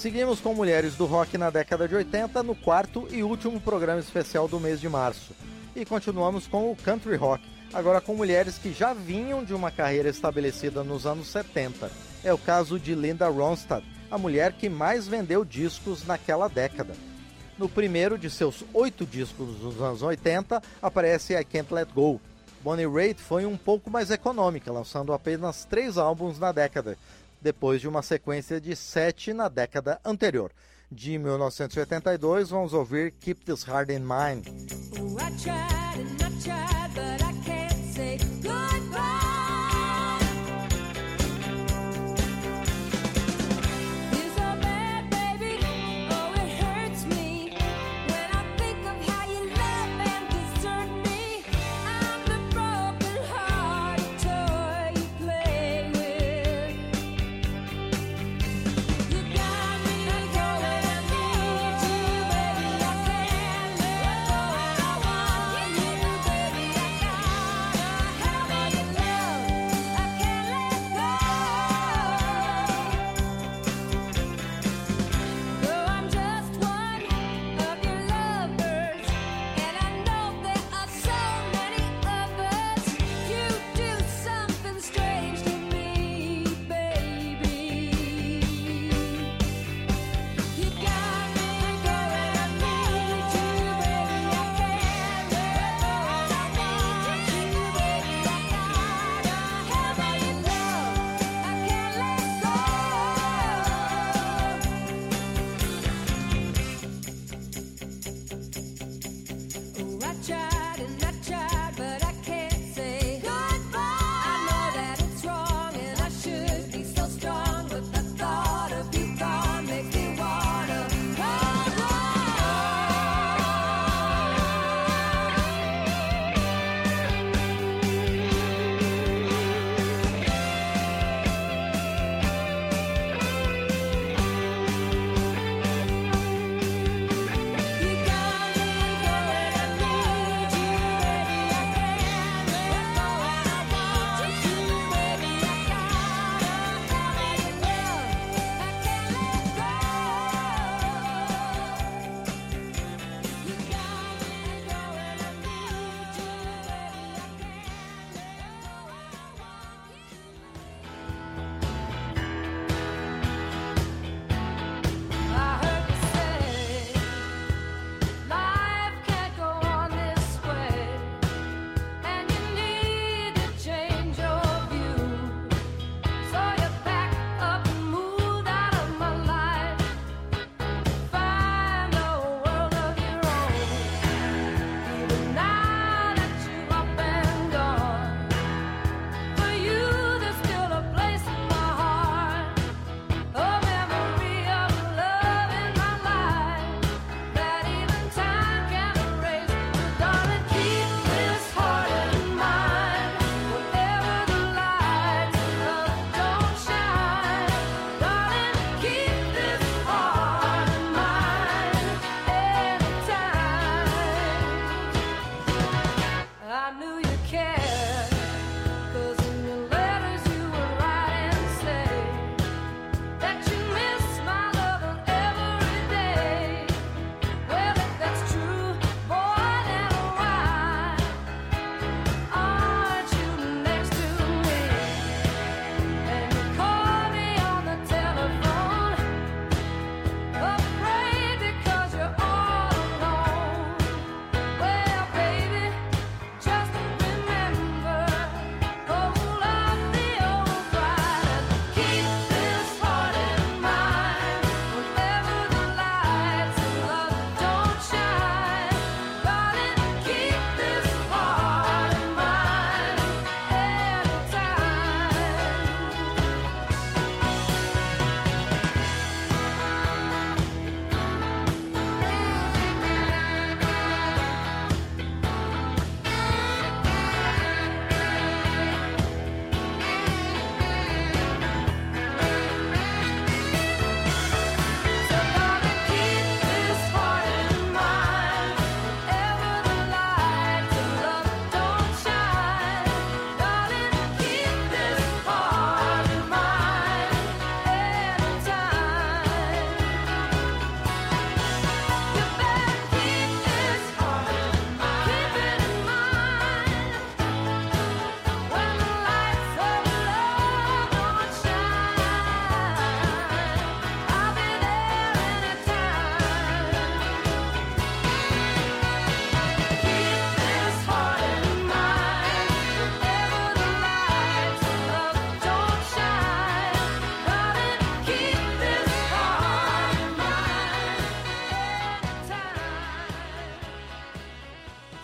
Seguimos com mulheres do rock na década de 80 no quarto e último programa especial do mês de março. E continuamos com o country rock, agora com mulheres que já vinham de uma carreira estabelecida nos anos 70. É o caso de Linda Ronstadt, a mulher que mais vendeu discos naquela década. No primeiro de seus 8 discos dos anos 80, aparece I Can't Let Go. Bonnie Raitt foi um pouco mais econômica, lançando apenas 3 álbuns na década, depois de uma sequência de 7 na década anterior. De 1982, vamos ouvir Keep This Heart in Mind.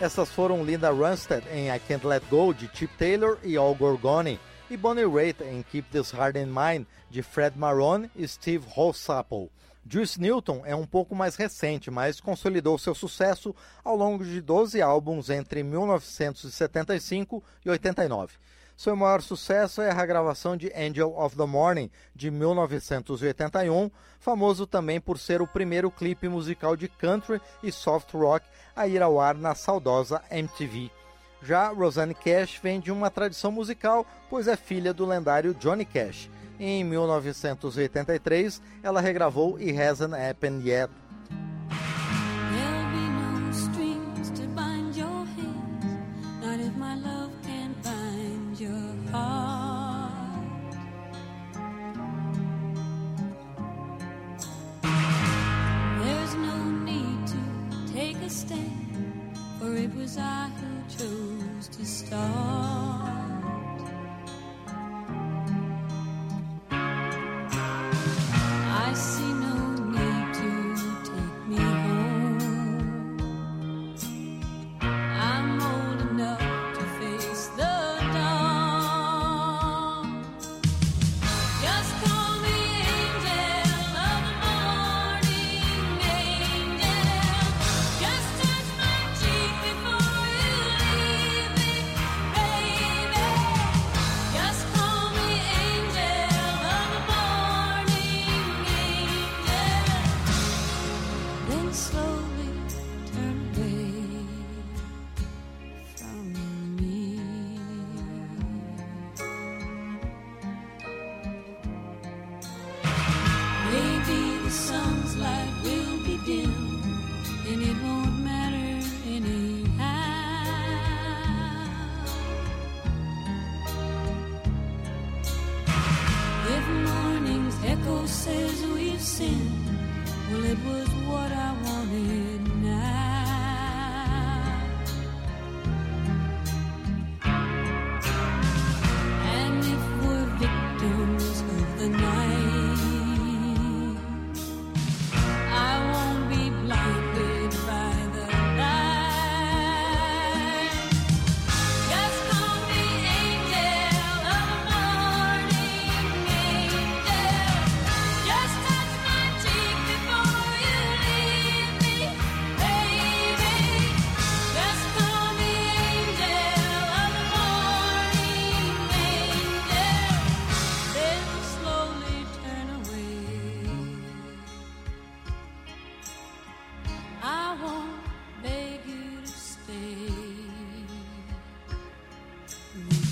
Essas foram Linda Ronstadt em I Can't Let Go, de Chip Taylor e Al Gorgoni, e Bonnie Raitt em Keep This Heart in Mind, de Fred Marone e Steve Holsapple. Juice Newton é um pouco mais recente, mas consolidou seu sucesso ao longo de 12 álbuns entre 1975 e 89. Seu maior sucesso é a regravação de Angel of the Morning, de 1981, famoso também por ser o primeiro clipe musical de country e soft rock a ir ao ar na saudosa MTV. Já Rosanne Cash vem de uma tradição musical, pois é filha do lendário Johnny Cash. Em 1983, ela regravou It Hasn't Happened Yet. For it was I who chose to start. I see no need to take me home. I'm old enough to face the dawn. Just call me angel of the morning, angel. Just touch my cheek before you leave me, baby. Just call me angel of the morning, angel. Then slowly turn away from me. Maybe the sun's light will be dim, and it won't matter anyhow. If morning's echo says we've sinned, well, it was what I wanted now. And if we're victims of the night, I won't be blinded by the light. Just call me angel of the morning, angel. Just touch my cheek before you leave me, baby. Just call me angel of the morning, angel. Then slowly turn away. I won't beg you to stay with me.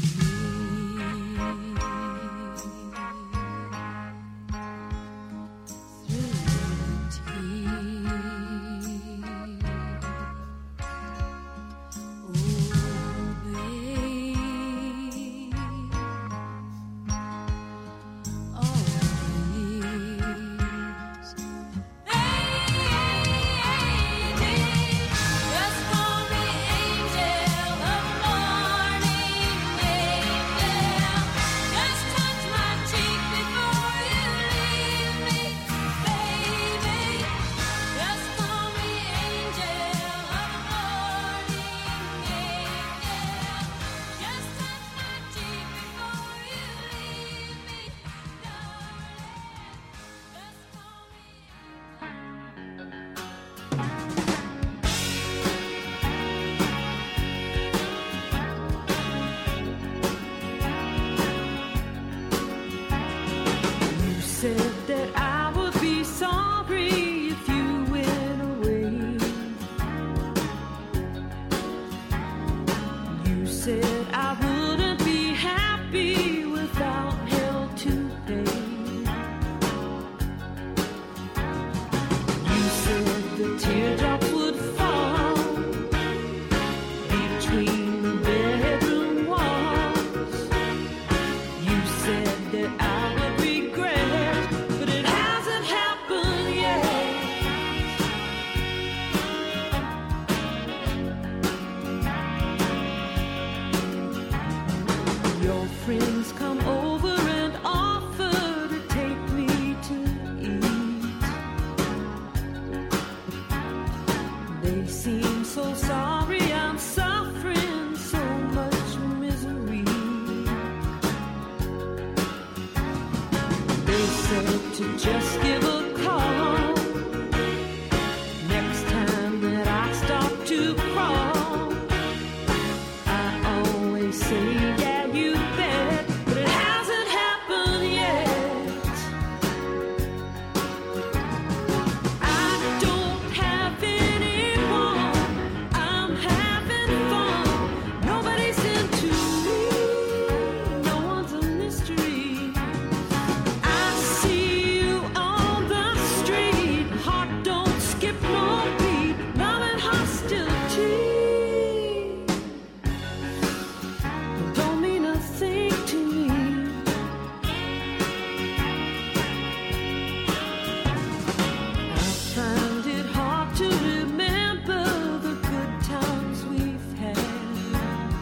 Through the tears. Oh, babe. Oh, please. Just call me angel of the morning, angel. Just touch my cheek before you leave me, baby. Just call me angel of the morning, angel. Just touch my cheek before you leave me, darling. Just call me. You said that I would be sorry if you went away. You said I wouldn't be happy without hell to pay. You said the teardrops would fall between the bedroom walls. You said that I would regret, but it hasn't happened yet. Your friends come over and offer to take me to eat. They seem so sorry I'm They said to just give a call next time that I stop to crawl. I always say, yeah, you bet, but it hasn't happened yet. I don't have anyone, I'm having fun. Nobody's into me, no one's a mystery. I see you on the street, heart don't skip no beat, love and hostility don't mean a thing to me. I find it hard to remember the good times we've had.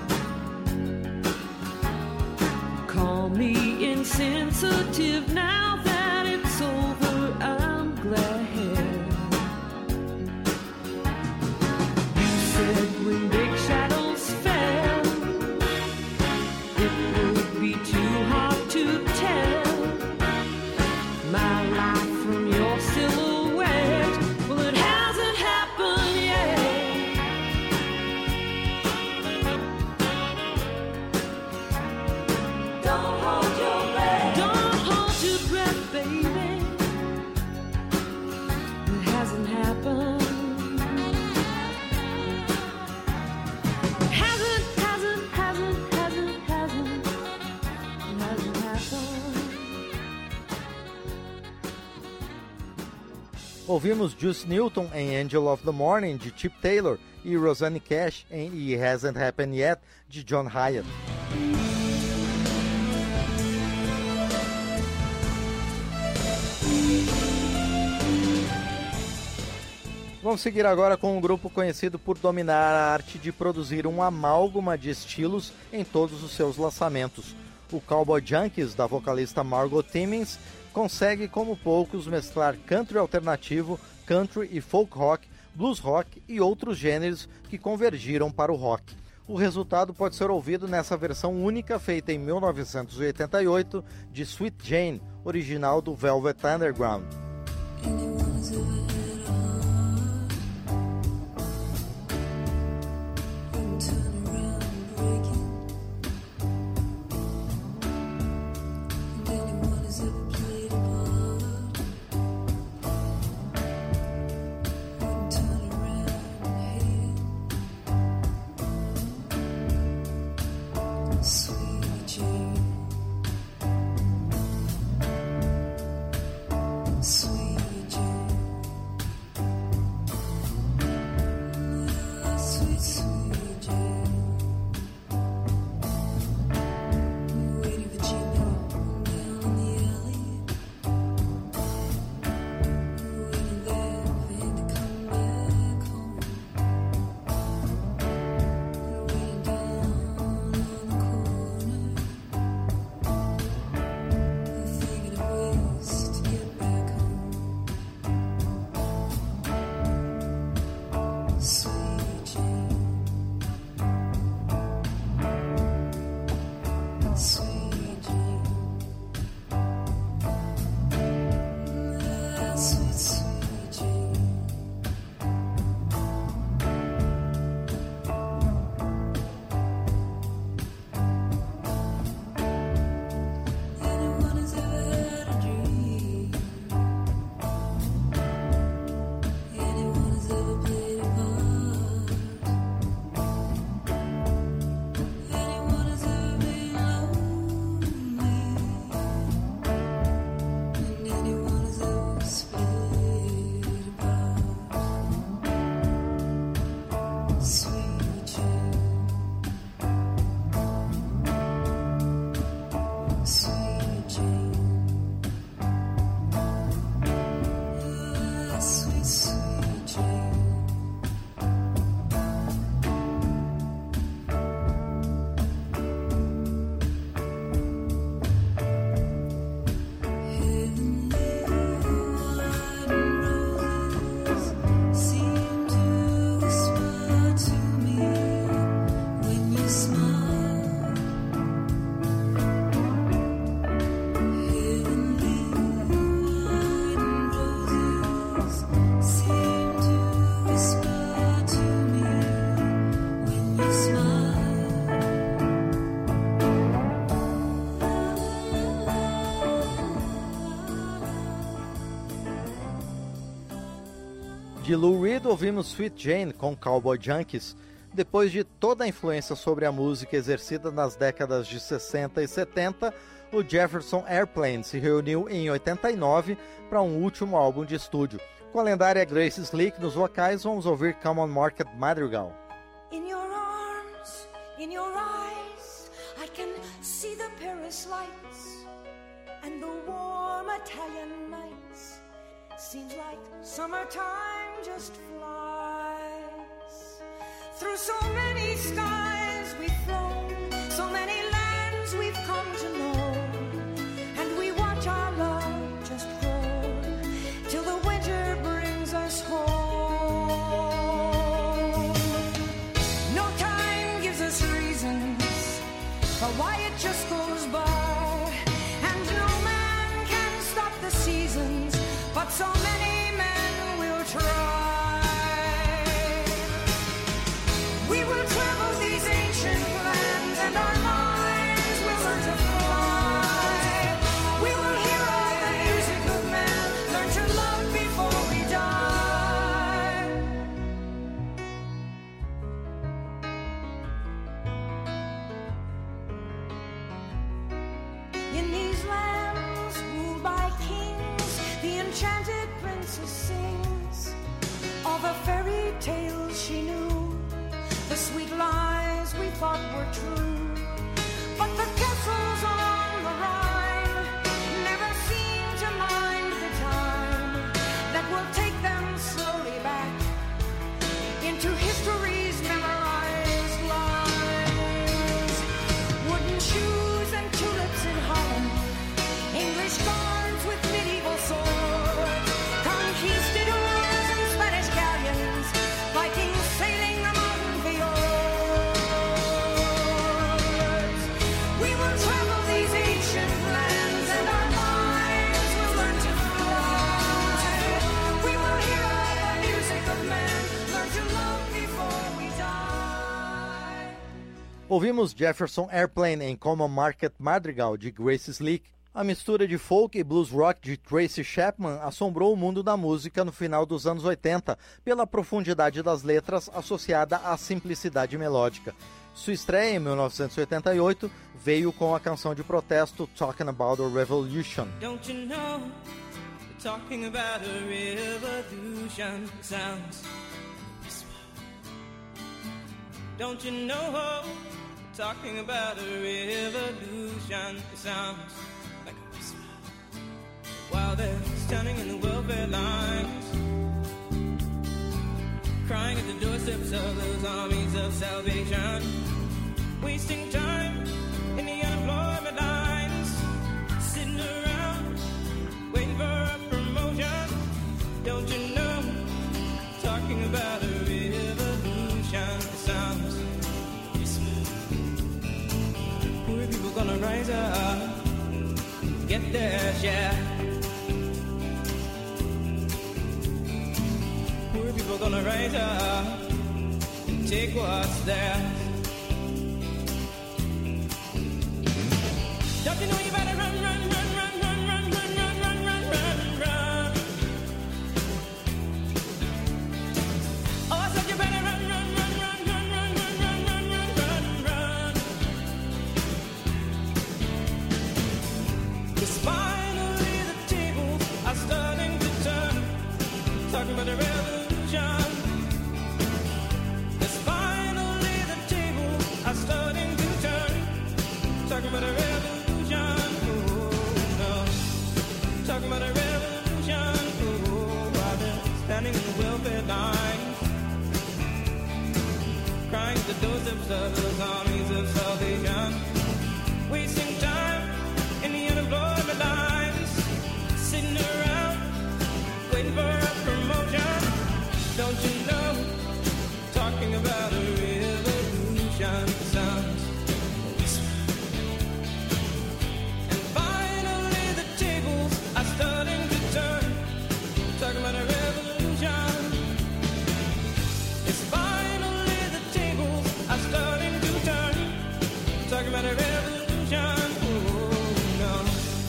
Call me insensitive now that it's over, I'm glad. You said when big shadows fell, it would be too hard to tell my life from your silhouette. Well, it hasn't happened yet. Don't hold your breath. Don't hold your breath, baby. It hasn't happened. Hasn't happened. Ouvimos Juice Newton em Angel of the Morning, de Chip Taylor, e Rosanne Cash em It Hasn't Happened Yet, de John Hyatt. Vamos seguir agora com um grupo conhecido por dominar a arte de produzir um amálgama de estilos em todos os seus lançamentos. O Cowboy Junkies, da vocalista Margot Timmins, consegue, como poucos, mesclar country alternativo, country e folk rock, blues rock e outros gêneros que convergiram para o rock. O resultado pode ser ouvido nessa versão única feita em 1988 de Sweet Jane, original do Velvet Underground. Sweet De Lou Reed ouvimos Sweet Jane com Cowboy Junkies. Depois de toda a influência sobre a música exercida nas décadas de 60 e 70, o Jefferson Airplane se reuniu em 89 para um último álbum de estúdio. Com a lendária Grace Slick nos vocais, vamos ouvir Common Market Madrigal. In your arms, in your eyes, I can see the Paris lights and the warm Italian nights. Seems like summertime just flies. Through so many skies we've flown, so many lands we've come to know, and we watch our love just grow till the winter brings us home. No time gives us reasons for why it just goes by, and no man can stop the seasons, but so many men will try. We will travel these ancient lands and our minds will learn to fly. We will hear all the music of men, learn to love before we die. In these lands ruled by kings, the enchanted princess sings all the fairy tales she knew, the sweet lies we thought were true. But the castles on the Rhine never seem to mind the time that will take them slowly back into history's memorized lines. Wooden shoes and tulips in Holland, English guards with medieval swords, conquistadors and Spanish galleons, Vikings sailing the mountain fjords. We will travel these ancient lands and our minds will learn to fly. We will hear all the music of men, learn to love before we die. Ouvimos Jefferson Airplane em Common Market Madrigal, de Grace Slick. A mistura de folk e blues rock de Tracy Chapman assombrou o mundo da música no final dos anos 80 pela profundidade das letras associada à simplicidade melódica. Sua estreia em 1988 veio com a canção de protesto Talking About a Revolution. Don't you know, talking about a revolution sounds whisper. Don't you know, talking about a revolution sounds like a whisper. While they're standing in the welfare lines, crying at the doorsteps of those armies of salvation, wasting time in the unemployment lines, sitting around waiting for a promotion. Don't you know, talking about a revolution sounds whisper. Poor people gonna rise up, get their share. Poor people gonna rise up and take what's theirs. Don't you know you better run, run, run, run, run, run, run, run, run, run, run, run. Oh, I said you better run, run, run, run, run, run, run, run, run, run, run, run. 'Cause finally the tables are starting to turn, talking about the revolution. 'Cause finally the tables are starting to turn, talking about a revolution. Talking about a revolution, while they're standing in the welfare lines, crying at the doorsteps of those armies of salvation, wasting time in the unemployment lines, sitting around waiting for a promotion. Don't you know, talking about a revolution sounds whisper. And finally the tables are starting to turn, talking about a revolution. It's finally the tables are starting to turn, talking about a revolution. Oh no,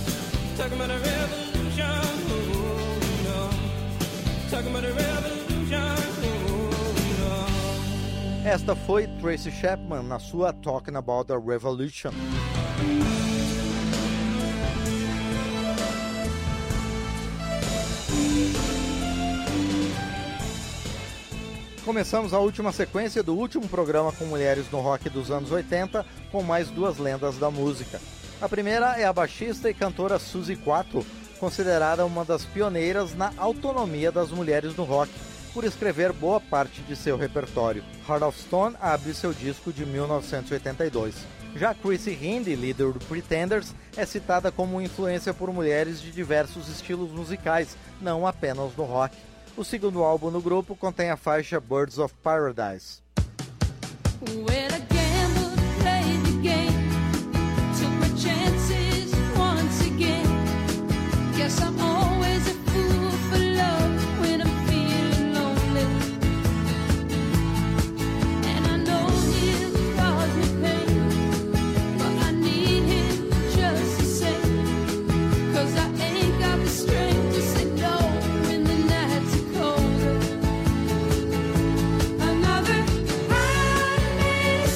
talking about a revolution. Oh no, talking about a revolution. Esta foi Tracy Chapman na sua Talking About a Revolution. Começamos a última sequência do último programa com mulheres no rock dos anos 80, com mais duas lendas da música. A primeira é a baixista e cantora Suzy Quatro, considerada uma das pioneiras na autonomia das mulheres no rock, por escrever boa parte de seu repertório. Heart of Stone abre seu disco de 1982. Já Chrissie Hynde, líder do Pretenders, é citada como influência por mulheres de diversos estilos musicais, não apenas no rock. O segundo álbum no grupo contém a faixa Birds of Paradise. Another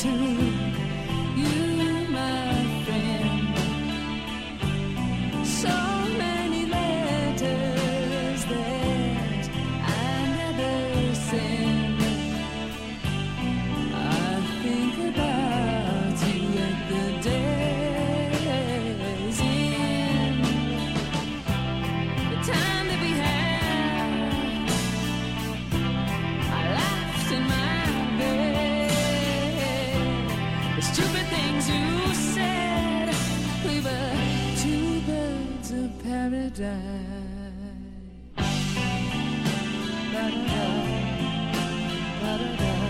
to you, my friend. So many letters that I never send. I think about you at the day's end. The time that we had, I laughed in my bed. The stupid things you said, we were two birds of paradise. Ba-da-da, ba-da-da.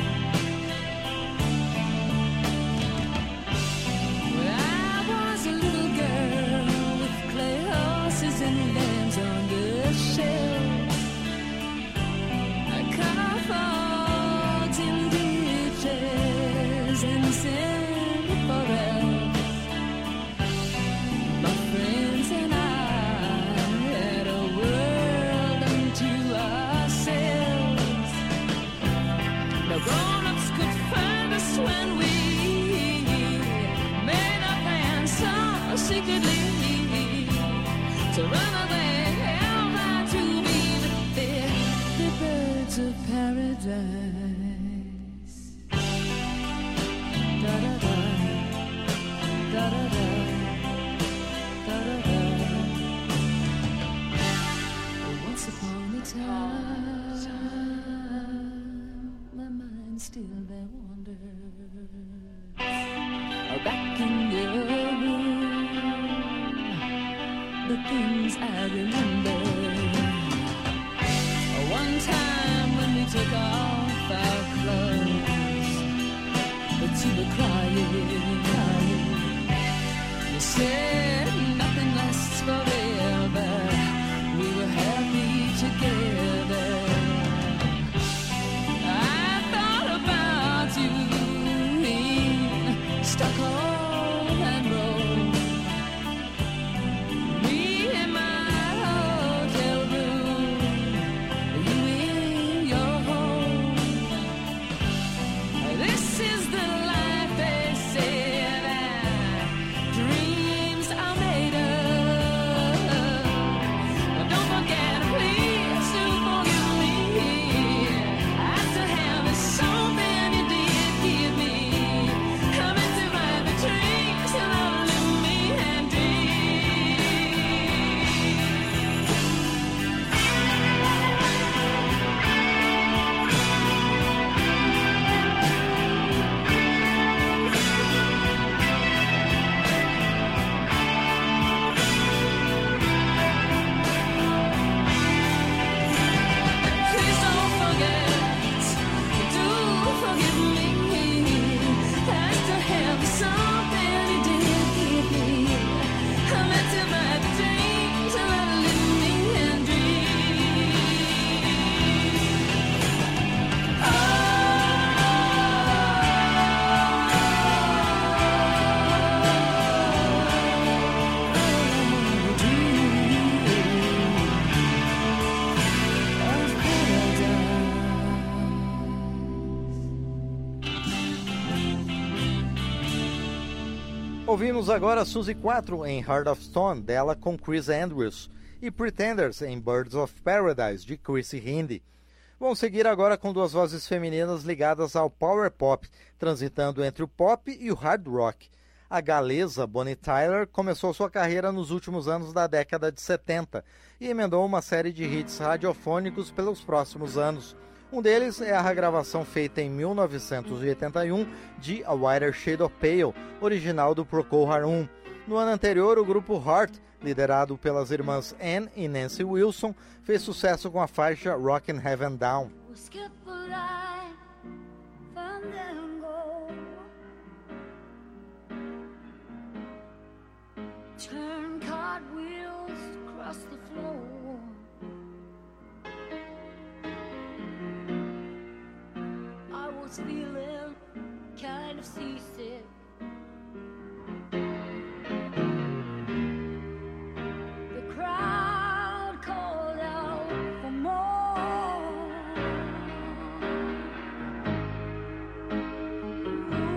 When I was a little girl with clay horses and lambs on the shelf, I caught frogs in ditches and sent for elves. My friends and I had a world unto ourselves. No grown-ups could find us when we made up and saw secretly. So rather they held out to be the birds of paradise. Da-da-da, da-da-da, da-da-da. Once upon a time, my mind still there wanders. Back in your room, the things I remember. One time when we took off our clothes, but you were crying. You said nothing lasts forever. We were happy together. I thought about you in Stockholm and Rome. Me in my hotel room, you in your home. This is the life they say that dreams are made of. Don't forget, please do forgive me. After having something you did give me, I meant to write the dreams that all in me and please don't forget, do forgive me. After having something you did give me, I meant to write the dreams that all in me and Ouvimos agora Suzy 4 em Heart of Stone, dela com Chris Andrews, e Pretenders em Birds of Paradise, de Chrissy Hynde. Vamos seguir agora com duas vozes femininas ligadas ao power pop, transitando entre o pop e o hard rock. A galesa Bonnie Tyler começou sua carreira nos últimos anos da década de 70 e emendou uma série de hits radiofônicos pelos próximos anos. Um deles é a regravação feita em 1981 de A Whiter Shade of Pale, original do Procol Harum. No ano anterior, o grupo Heart, liderado pelas irmãs Ann e Nancy Wilson, fez sucesso com a faixa Rockin' Heaven Down. We'll skip a line, fandango. Turn cartwheels across the floor. I was feeling kind of seasick. The crowd called out for more.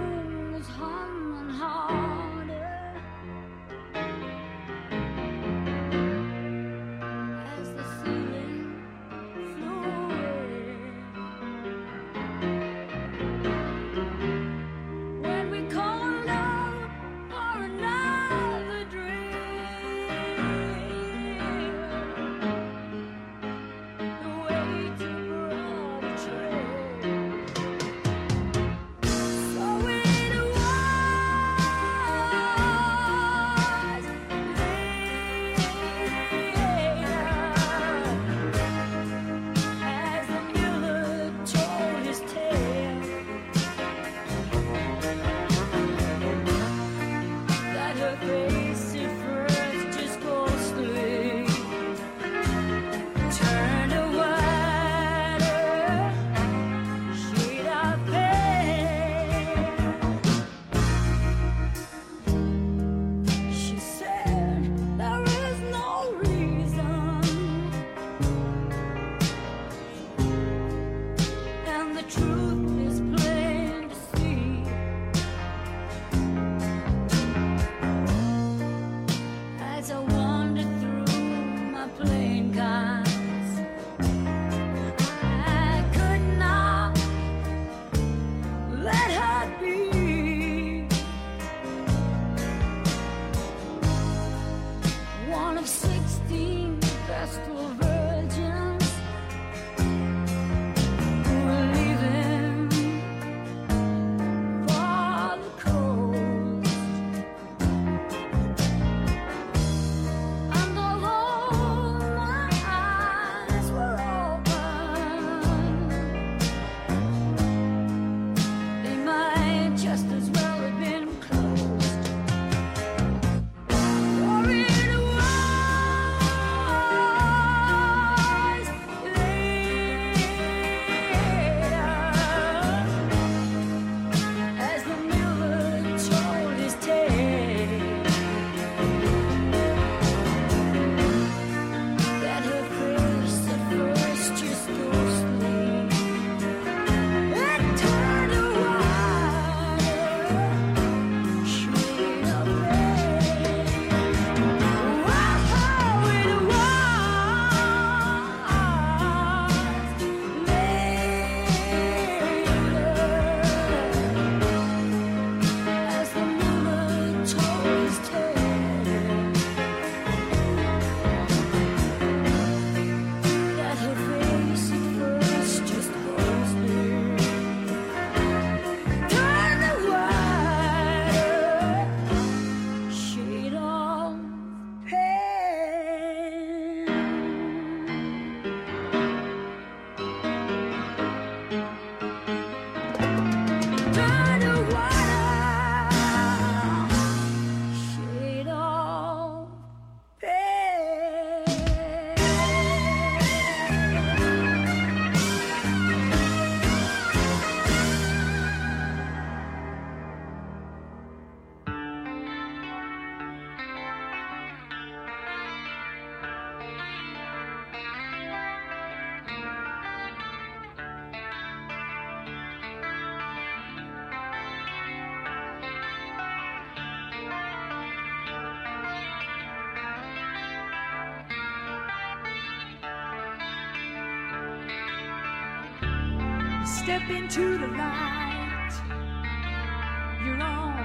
Step into the light. You're on.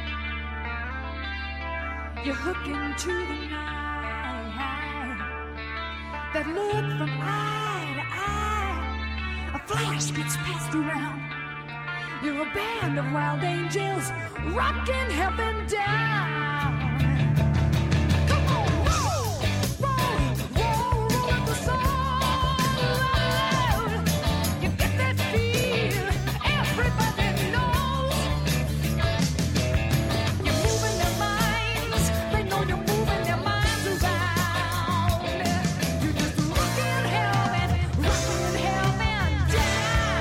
You hook into the night. That look from eye to eye. A flash gets passed around. You're a band of wild angels rocking heaven down. Come on, roll, roll, roll, roll up the soul. You get that feel, everybody knows. You're moving their minds, they know you're moving their minds around. You're just rocking heaven down.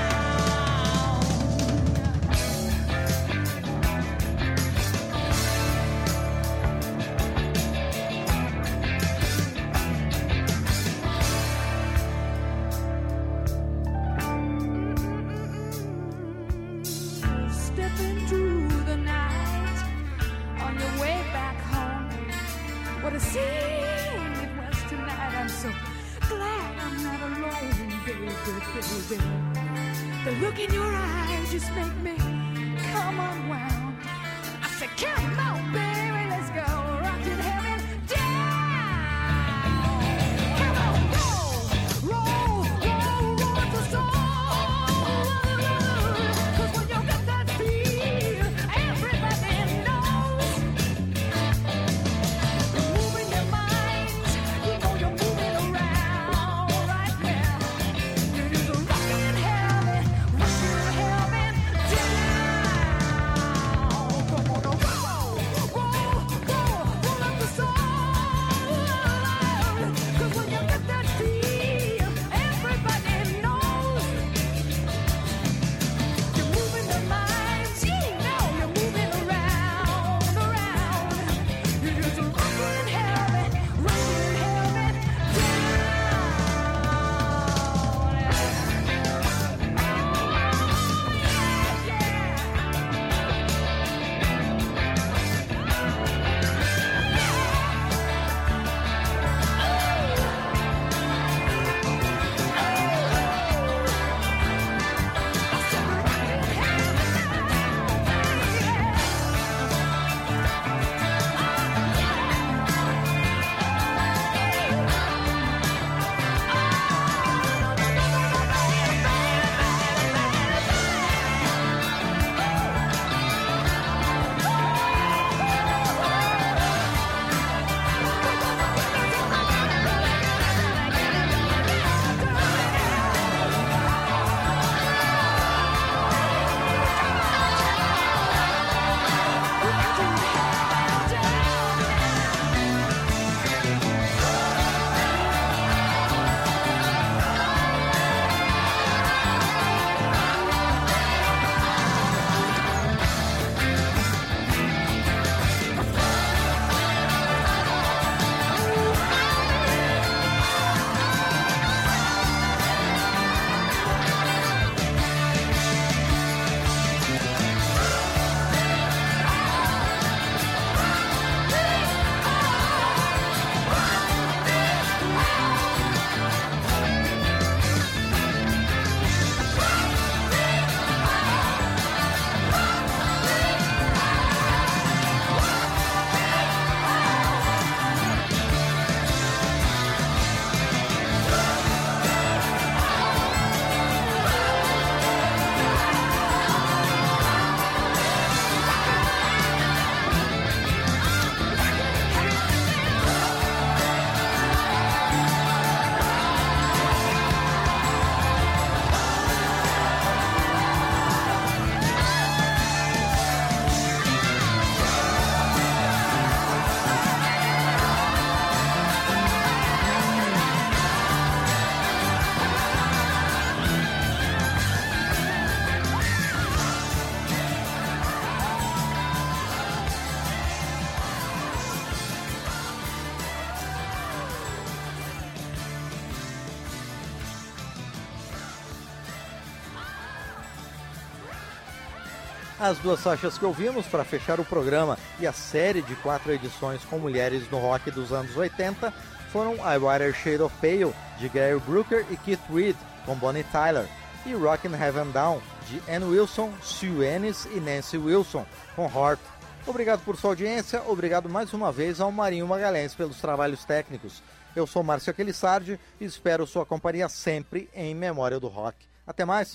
Stepping through the night on your way back home. What a scene it was tonight. I'm so glad I'm not alone, baby, baby. The look in your eyes just make me come unwound. I said, come on, baby, let's go rockin' heaven down. Come on, roll, roll, roll, roll up the soul. 'Cause when you got that feel, everybody knows. You're moving your minds, you know you're moving around right now. You're just rockin' heaven down. Come on, roll, roll, roll up the soul. 'Cause when you get that feel, everybody knows. You're moving their minds, you know you're moving around. You're just rockin' heaven down. As duas faixas que ouvimos para fechar o programa e a série de 4 edições com mulheres no rock dos anos 80 foram I Whiter Shade of Pale, de Gary Brooker e Keith Reed, com Bonnie Tyler, e Rockin' Heaven Down, de Ann Wilson, Sue Ennis e Nancy Wilson, com Heart. Obrigado por sua audiência, obrigado mais uma vez ao Marinho Magalhães pelos trabalhos técnicos. Eu sou Márcio Aquilissardi e espero sua companhia sempre em Memória do Rock. Até mais!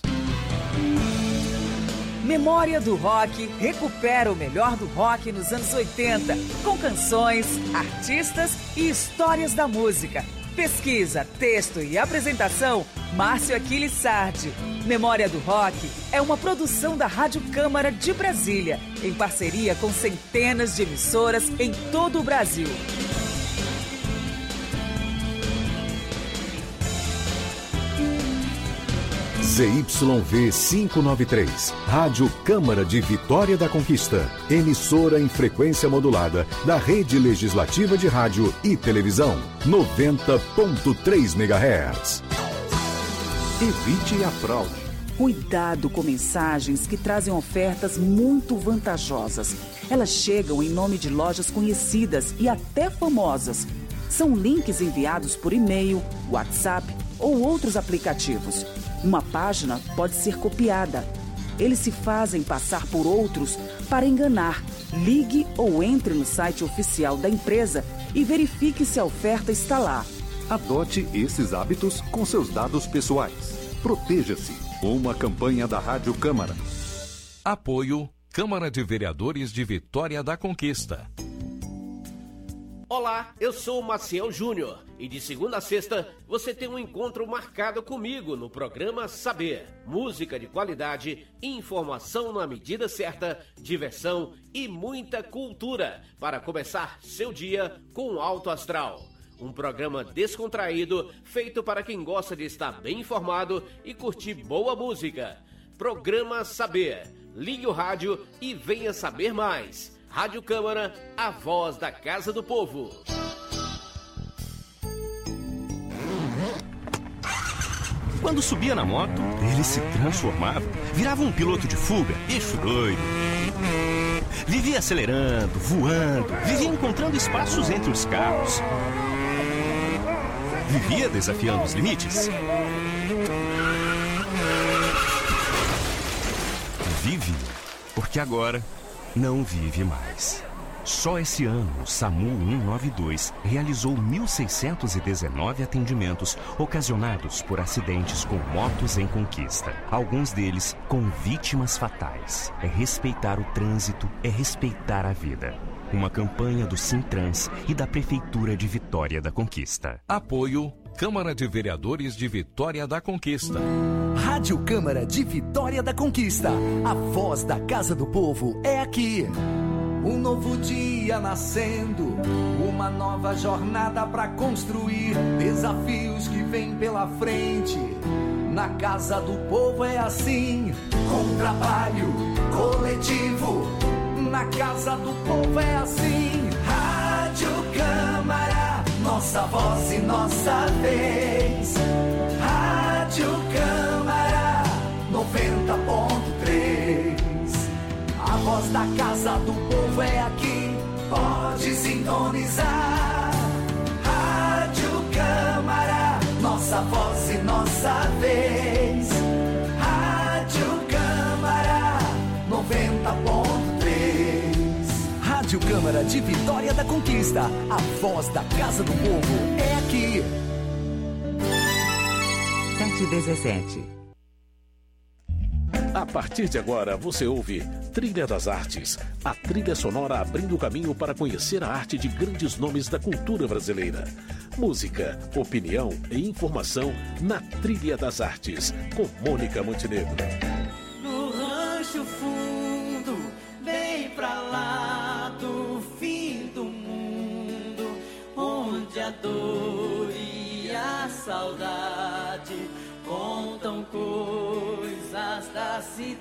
Memória do Rock recupera o melhor do rock nos anos 80, com canções, artistas e histórias da música. Pesquisa, texto e apresentação, Márcio Aquilissardi. Memória do Rock é uma produção da Rádio Câmara de Brasília, em parceria com centenas de emissoras em todo o Brasil. ZYV 593, Rádio Câmara de Vitória da Conquista, emissora em frequência modulada da Rede Legislativa de Rádio e Televisão, 90.3 MHz. Evite a fraude. Cuidado com mensagens que trazem ofertas muito vantajosas. Elas chegam em nome de lojas conhecidas e até famosas. São links enviados por e-mail, WhatsApp ou outros aplicativos. Uma página pode ser copiada. Eles se fazem passar por outros para enganar. Ligue ou entre no site oficial da empresa e verifique se a oferta está lá. Adote esses hábitos com seus dados pessoais. Proteja-se. Uma campanha da Rádio Câmara. Apoio Câmara de Vereadores de Vitória da Conquista. Olá, eu sou o Maciel Júnior e de segunda a sexta você tem um encontro marcado comigo no programa Saber. Música de qualidade, informação na medida certa, diversão e muita cultura para começar seu dia com alto astral. Um programa descontraído, feito para quem gosta de estar bem informado e curtir boa música. Programa Saber. Ligue o rádio e venha saber mais. Rádio Câmara, a voz da Casa do Povo. Quando subia na moto, ele se transformava, virava um piloto de fuga, eixo doido. Vivia acelerando, voando, vivia encontrando espaços entre os carros. Vivia desafiando os limites. Vive, porque agora não vive mais. Só esse ano, o SAMU 192 realizou 1.619 atendimentos ocasionados por acidentes com motos em conquista. Alguns deles com vítimas fatais. É respeitar o trânsito, é respeitar a vida. Uma campanha do Sintrans e da Prefeitura de Vitória da Conquista. Apoio Câmara de Vereadores de Vitória da Conquista. Rádio Câmara de Vitória da Conquista. A voz da Casa do Povo é aqui. Um novo dia nascendo, uma nova jornada pra construir, desafios que vêm pela frente. Na Casa do Povo é assim, com trabalho coletivo. Na Casa do Povo é assim. Rádio Câmara, nossa voz e nossa vez. Rádio Câmara 90.3. A voz da Casa do Povo é aqui, pode sintonizar. Rádio Câmara, nossa voz e nossa vez. Rádio Câmara 90.3. Rádio Câmara de Vitória da Conquista, a voz da Casa do Povo é aqui. 7h17. A partir de agora, você ouve Trilha das Artes, a trilha sonora abrindo o caminho para conhecer a arte de grandes nomes da cultura brasileira. Música, opinião e informação na Trilha das Artes, com Mônica Montenegro. No rancho fundo, bem pra lá do fim do mundo, onde a dor e a saudade contam coisas da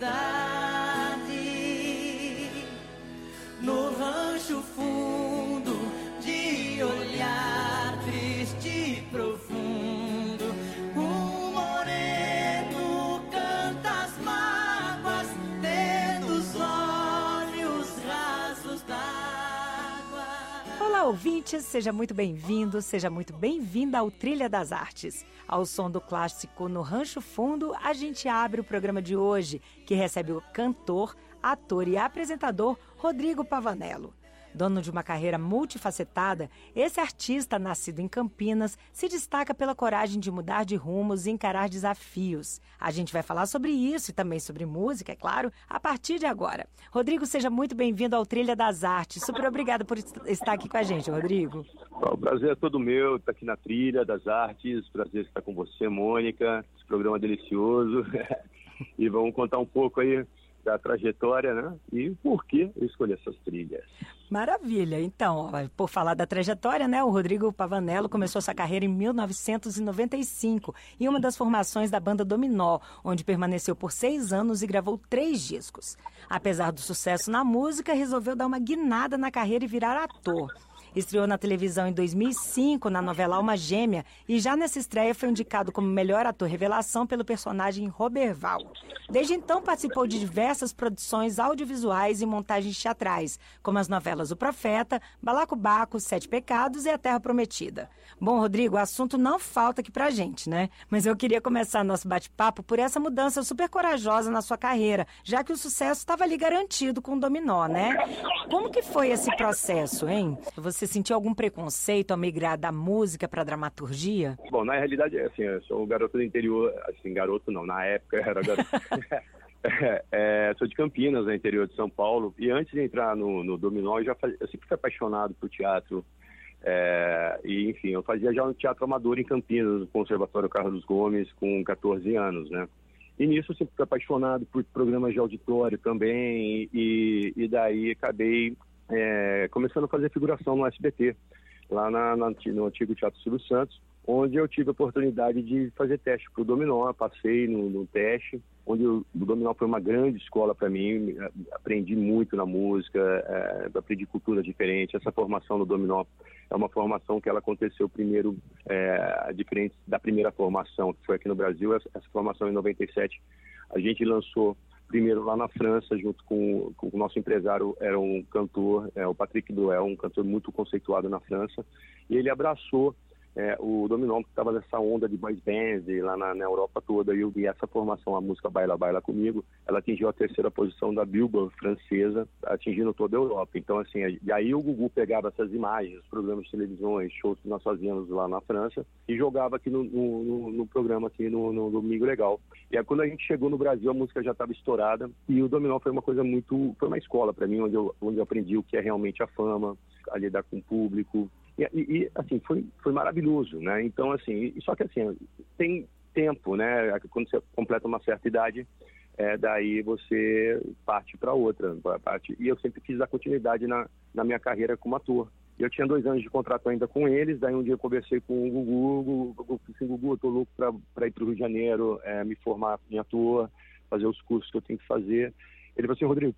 cidade. No rancho fundo, de olhar triste e profundo, um moreno canta as mágoas, tendo os olhos rasos d'água. Olá, ouvinte ouvinte, seja muito bem-vindo, seja muito bem-vinda ao Trilha das Artes. Ao som do clássico No Rancho Fundo, a gente abre o programa de hoje, que recebe o cantor, ator e apresentador Rodrigo Pavanello. Dono de uma carreira multifacetada, esse artista, nascido em Campinas, se destaca pela coragem de mudar de rumos e encarar desafios. A gente vai falar sobre isso e também sobre música, é claro, a partir de agora. Rodrigo, seja muito bem-vindo ao Trilha das Artes. Super obrigada por estar aqui com a gente, Rodrigo. O prazer é todo meu estar aqui na Trilha das Artes. Prazer estar com você, Mônica. Esse programa é delicioso. E vamos contar um pouco aí da trajetória, né? E por que eu escolhi essas trilhas. Maravilha. Então, por falar da trajetória, né? O Rodrigo Pavanello começou sua carreira em 1995 em uma das formações da banda Dominó, onde permaneceu por 6 anos e gravou 3 discos. Apesar do sucesso na música, resolveu dar uma guinada na carreira e virar ator. Estreou na televisão em 2005 na novela Alma Gêmea e já nessa estreia foi indicado como melhor ator revelação pelo personagem Roberval. Desde então participou de diversas produções audiovisuais e montagens teatrais, como as novelas O Profeta, Balacobaco, 7 Pecados e A Terra Prometida. Bom, Rodrigo, o assunto não falta aqui pra gente, né? Mas eu queria começar nosso bate-papo por essa mudança super corajosa na sua carreira, já que o sucesso estava ali garantido com o Dominó, né? Como que foi esse processo, hein? Você sentiu algum preconceito ao migrar da música para a dramaturgia? Bom, na realidade, assim, eu sou um garoto do interior, assim, garoto não, na época eu era garoto. Sou de Campinas, no interior de São Paulo, e antes de entrar no Dominó, eu sempre fui apaixonado por teatro. E, enfim, eu fazia já um teatro amador em Campinas, no Conservatório Carlos Gomes, com 14 anos, né? E nisso eu sempre fui apaixonado por programas de auditório também, e daí acabei começando a fazer figuração no SBT, lá no antigo Teatro Silvio Santos, onde eu tive a oportunidade de fazer teste para o Dominó. Passei no teste, onde o Dominó foi uma grande escola para mim. Aprendi muito na música, aprendi cultura diferente. Essa formação no Dominó é uma formação que ela aconteceu primeiro, diferente da primeira formação que foi aqui no Brasil. Essa formação em 97 a gente lançou primeiro lá na França, junto com o nosso empresário, era um cantor, o Patrick Duel, um cantor muito conceituado na França, e ele abraçou o Dominó, que estava nessa onda de boys band lá na Europa toda, e essa formação, a música Baila Baila Comigo, ela atingiu a 3ª posição da Billboard francesa, atingindo toda a Europa. Então, assim, e aí o Gugu pegava essas imagens, os programas de televisões, shows que nós fazíamos lá na França, e jogava aqui no programa, aqui no Domingo Legal. E aí, quando a gente chegou no Brasil, a música já estava estourada, e o Dominó foi uma coisa foi uma escola para mim, onde eu aprendi o que é realmente a fama, a lidar com o público. E assim, foi maravilhoso, né? Então, assim, só que assim, tem tempo, né? Quando você completa uma certa idade, daí você parte para outra. E eu sempre quis dar continuidade na minha carreira como ator. Eu tinha 2 anos de contrato ainda com eles, daí um dia eu conversei com o Gugu, disse, Gugu, eu tô louco para ir para o Rio de Janeiro, me formar em ator, fazer os cursos que eu tenho que fazer. Ele falou assim, Rodrigo,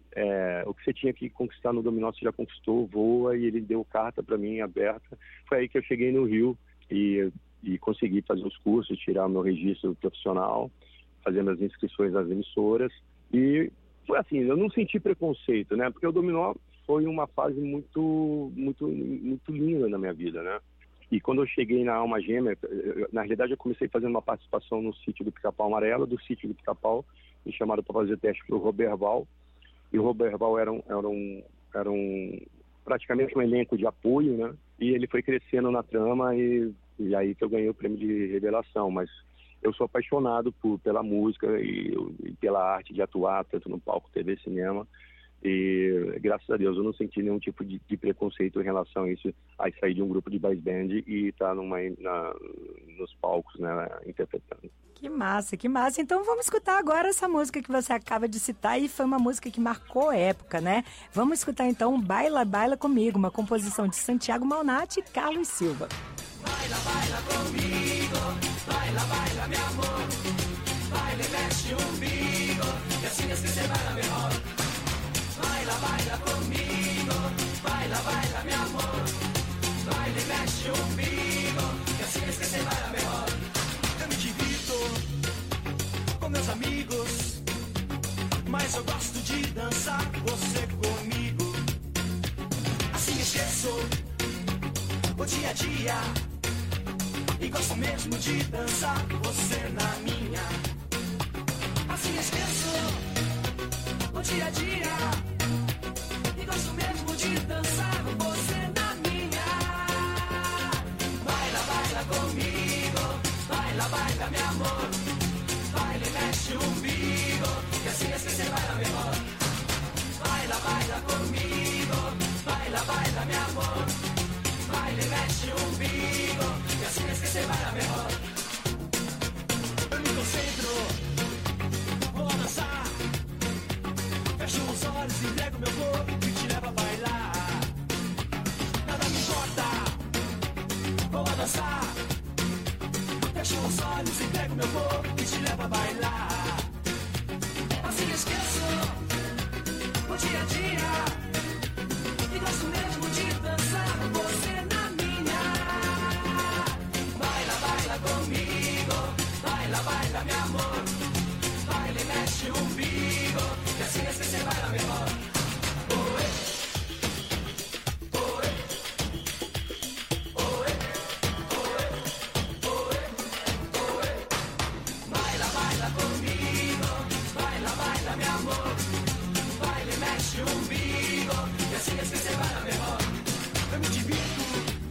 o que você tinha que conquistar no Dominó, você já conquistou, voa, e ele deu carta para mim, aberta. Foi aí que eu cheguei no Rio e consegui fazer os cursos, tirar o meu registro profissional, fazer minhas inscrições nas emissoras. E foi assim, eu não senti preconceito, né? Porque o Dominó foi uma fase muito, muito, muito linda na minha vida, né? E quando eu cheguei na Alma Gêmea, na realidade eu comecei fazendo uma participação no Sítio do Pica-Pau Amarelo. Do Sítio do Pica-Pau me chamaram para fazer teste para o Roberval. E o Roberval era praticamente um elenco de apoio, né? E ele foi crescendo na trama e aí que eu ganhei o prêmio de revelação. Mas eu sou apaixonado pela música e pela arte de atuar, tanto no palco, TV, cinema. E graças a Deus eu não senti nenhum tipo de preconceito em relação a isso, a sair de um grupo de boys band e estar nos palcos, né, interpretando. Que massa, que massa. Então vamos escutar agora essa música que você acaba de citar e foi uma música que marcou época, né? Vamos escutar então Baila Baila Comigo, uma composição de Santiago Malnati e Carlos Silva. Baila, baila comigo, baila, baila mi amor, baila y mexe o umbigo, y así es que se baila mejor. Baila, baila comigo, baila, baila mi amor, baila y mexe o umbigo, y así es que se baila mejor. Eu me divirto com meus amigos, mas eu gosto de dançar você comigo. Assim esqueço o dia a dia. E gosto mesmo de dançar com você na minha. Assim esqueço o dia a dia. E gosto mesmo de dançar com você na minha. Baila, baila comigo. Baila, baila, meu amor. Baila e mexe o umbigo. Que assim esquecer baila melhor. Baila, baila comigo. Baila, baila, meu amor. Baila e mexe o umbigo. Que assim esquecer baila melhor. Eu me concentro, vou dançar. Fecho os olhos, entrego meu corpo e te levo a bailar. Nada me importa, vou dançar. Fecho os olhos, entrego meu corpo e te levo a bailar. Assim esqueço o dia a dia. E gosto mesmo de dançar com você na minha. Baila, baila comigo. Baila, baila, meu amor. Baila e mexe o umbigo. Que assim esquecer baila melhor. Oê, oê, oê, oê, oê, oê. Baila, baila comigo. Baila, baila, meu amor. Baila e mexe o umbigo. Que assim esquecer baila melhor. Eu me divirto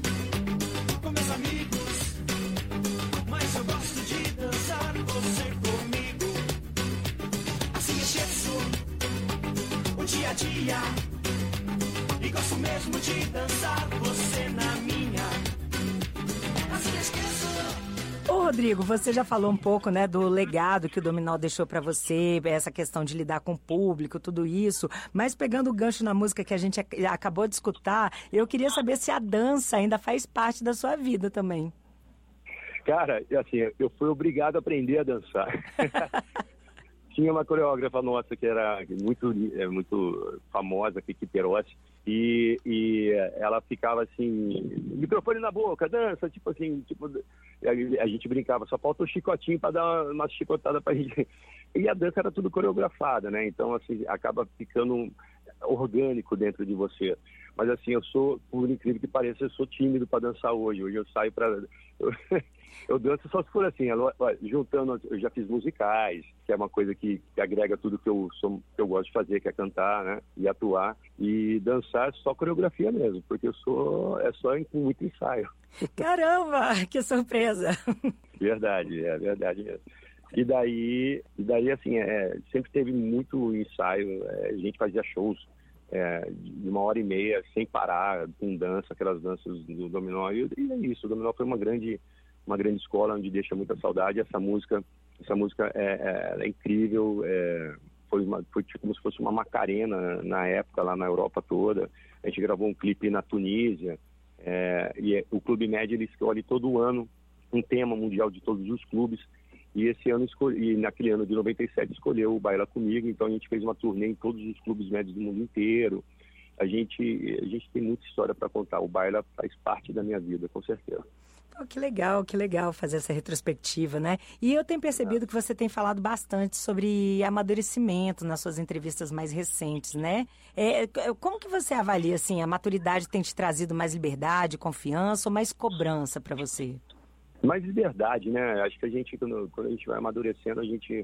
com meus amigos, mas eu gosto de dançar você comigo. Assim esqueço o dia a dia. E gosto mesmo de dançar você na minha. Assim esqueço. Ô, Rodrigo, você já falou um pouco, né, do legado que o Dominó deixou pra você, essa questão de lidar com o público, tudo isso. Mas pegando o gancho na música que a gente acabou de escutar, eu queria saber se a dança ainda faz parte da sua vida também. Cara, assim, eu fui obrigado a aprender a dançar. Tinha uma coreógrafa nossa que era muito famosa, Kiki Perossi, e ela ficava assim, microfone na boca, dança, tipo assim, a gente brincava, só falta um chicotinho para dar uma chicotada pra gente. E a dança era tudo coreografada, né? Então, assim, acaba ficando orgânico dentro de você. Mas assim, eu sou, por incrível que pareça, eu sou tímido para dançar hoje. Hoje eu saio para... Eu danço só se for assim, juntando, eu já fiz musicais, que é uma coisa que agrega tudo que eu gosto de fazer, que é cantar, né, e atuar, e dançar é só coreografia mesmo, porque é só com muito ensaio. Caramba, que surpresa! Verdade mesmo. E daí assim, sempre teve muito ensaio, a gente fazia shows de 1h30, sem parar, com dança, aquelas danças do Dominó, e é isso, o Dominó foi uma grande escola onde deixa muita saudade. Essa música é incrível, foi como se fosse uma Macarena na época, lá na Europa toda. A gente gravou um clipe na Tunísia, e o Clube Med, ele escolhe todo ano um tema mundial de todos os clubes, e esse ano, naquele ano de 97, escolheu o Baila Comigo. Então a gente fez uma turnê em todos os clubes médios do mundo inteiro. A gente tem muita história para contar. O Baila faz parte da minha vida, com certeza. Oh, que legal fazer essa retrospectiva, né? E eu tenho percebido que você tem falado bastante sobre amadurecimento nas suas entrevistas mais recentes, né? Como que você avalia, assim, a maturidade tem te trazido mais liberdade, confiança ou mais cobrança para você? Mais liberdade, né? Acho que a gente, quando a gente vai amadurecendo, a gente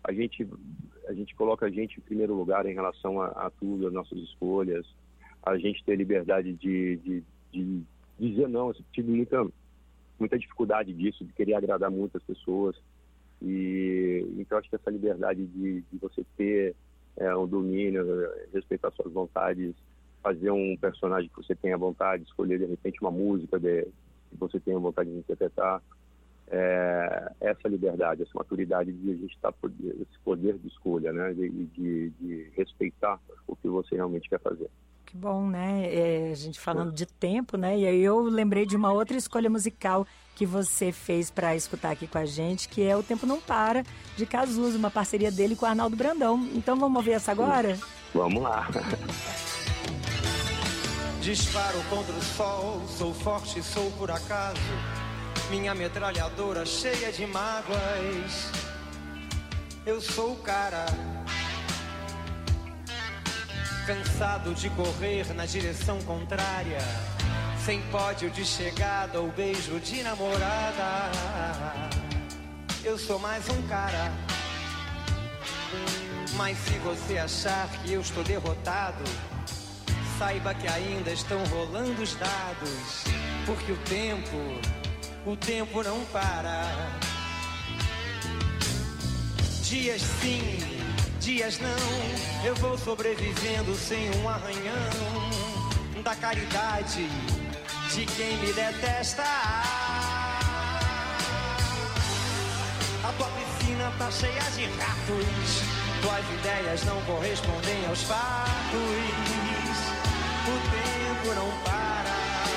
coloca a gente em primeiro lugar em relação a tudo, as nossas escolhas. A gente ter liberdade de dizer não. Eu tive muita dificuldade disso, de querer agradar muitas pessoas. E então acho que essa liberdade de você ter um domínio, respeitar suas vontades, fazer um personagem que você tenha vontade, escolher de repente uma música que você tenha vontade de interpretar, essa liberdade, essa maturidade de a gente estar esse poder de escolha, né, de respeitar o que você realmente quer fazer. Que bom, né? A gente falando de tempo, né? E aí eu lembrei de uma outra escolha musical que você fez para escutar aqui com a gente, que é O Tempo Não Para, de Cazuza, uma parceria dele com o Arnaldo Brandão. Então vamos ouvir essa agora? Vamos lá. Disparo contra o sol, sou forte, sou por acaso. Minha metralhadora cheia de mágoas. Eu sou o cara, cansado de correr na direção contrária. sem pódio de chegada ou beijo de namorada. Eu sou mais um cara. Mas se você achar que eu estou derrotado, saiba que ainda estão rolando os dados, porque o tempo não para. Dias sim, dias não, eu vou sobrevivendo sem um arranhão da caridade de quem me detesta. A tua piscina tá cheia de ratos, tuas ideias não correspondem aos fatos. O tempo não para.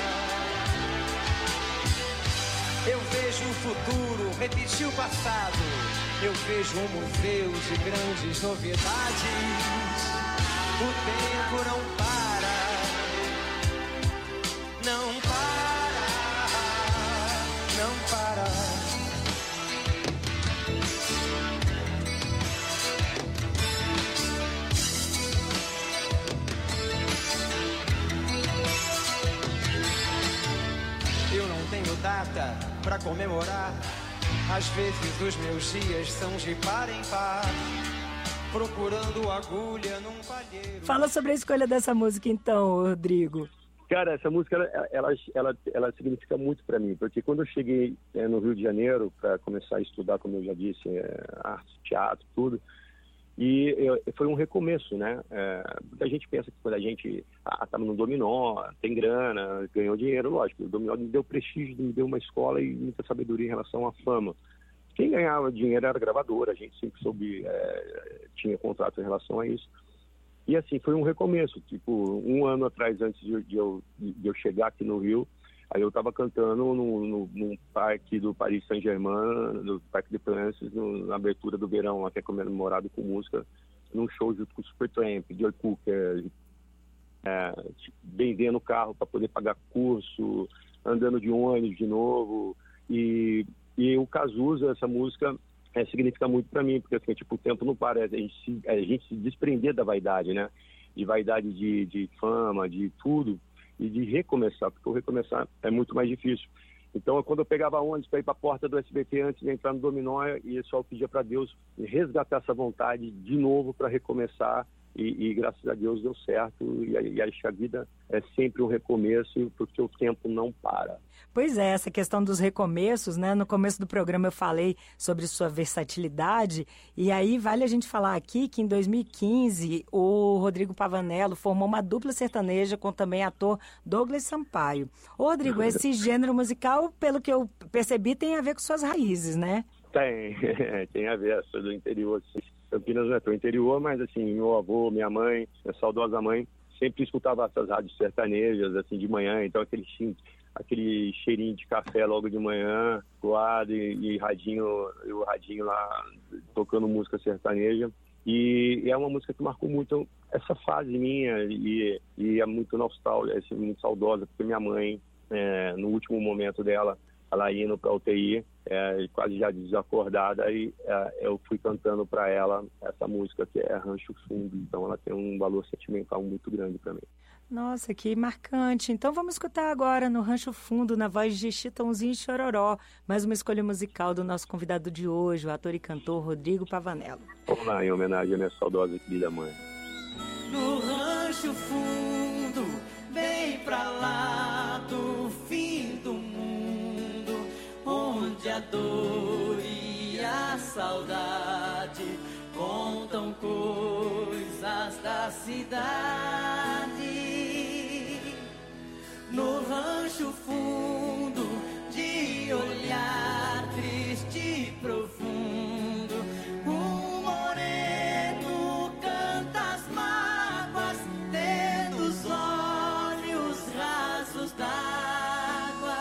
Eu vejo o futuro repetir o passado. Eu vejo um museu de grandes novidades. O tempo não para. Não para. Não para. Eu não tenho data pra comemorar. Às vezes os meus dias são de par em par, procurando agulha num palheiro. Fala sobre a escolha dessa música então, Rodrigo. Cara, essa música, ela significa muito para mim, porque quando eu cheguei no Rio de Janeiro para começar a estudar, como eu já disse, arte, teatro, tudo, e foi um recomeço, né? Porque a gente pensa que quando a gente estava no dominó, tem grana, ganhou dinheiro, lógico, o dominó me deu prestígio, me deu uma escola e muita sabedoria em relação à fama. Quem ganhava dinheiro era a gravadora, a gente sempre soube, tinha contrato em relação a isso. E assim, foi um recomeço, tipo, um ano atrás, antes de eu chegar aqui no Rio, aí eu estava cantando num parque do Paris Saint-Germain, no Parque de Francis, na abertura do verão, até comemorado com música, num show junto com o Supertramp, Joy Cooker, vendendo carro para poder pagar curso, andando de ônibus de novo. E o Cazuza, essa música, significa muito para mim, porque assim, tipo, o tempo não para, a gente se desprender da vaidade, né? De vaidade de fama, de tudo, e de recomeçar, porque o recomeçar é muito mais difícil. Então, quando eu pegava ônibus para ir para a porta do SBT antes de entrar no dominó, e só pedia para Deus resgatar essa vontade de novo para recomeçar, e graças a Deus deu certo, e acho que a vida é sempre um recomeço, porque o tempo não para. Pois é, essa questão dos recomeços, né? No começo do programa eu falei sobre sua versatilidade, e aí vale a gente falar aqui que em 2015 o Rodrigo Pavanello formou uma dupla sertaneja com também ator Douglas Sampaio. Ô, Rodrigo, esse gênero musical, pelo que eu percebi, tem a ver com suas raízes, né? Tem a ver, sou do interior. Campinas não é tão interior, mas assim, meu avô, minha mãe, minha saudosa mãe, sempre escutava essas rádios sertanejas, assim, de manhã, então aquele cheirinho de café logo de manhã, coado e o radinho lá tocando música sertaneja. E é uma música que marcou muito essa fase minha e é muito nostálgica, muito saudosa, porque minha mãe, no último momento dela, ela indo para a UTI, quase já desacordada, e eu fui cantando para ela essa música que é Rancho Fundo, então ela tem um valor sentimental muito grande para mim. Nossa, que marcante. Então vamos escutar agora no Rancho Fundo, na voz de Chitãozinho e Chororó, mais uma escolha musical do nosso convidado de hoje, o ator e cantor Rodrigo Pavanello. Vamos lá, em homenagem à minha saudosa e querida mãe. No Rancho Fundo, bem pra lá do fim do mundo, onde a dor e a saudade contam coisas da cidade. No rancho fundo, de olhar triste e profundo, um moreno canta as mágoas, tendo os olhos rasos d'água.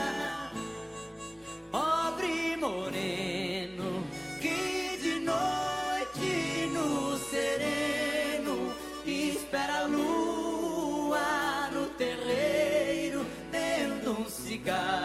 Pobre moreno, que de noite no sereno espera a lua no terreiro, tendo um cigarro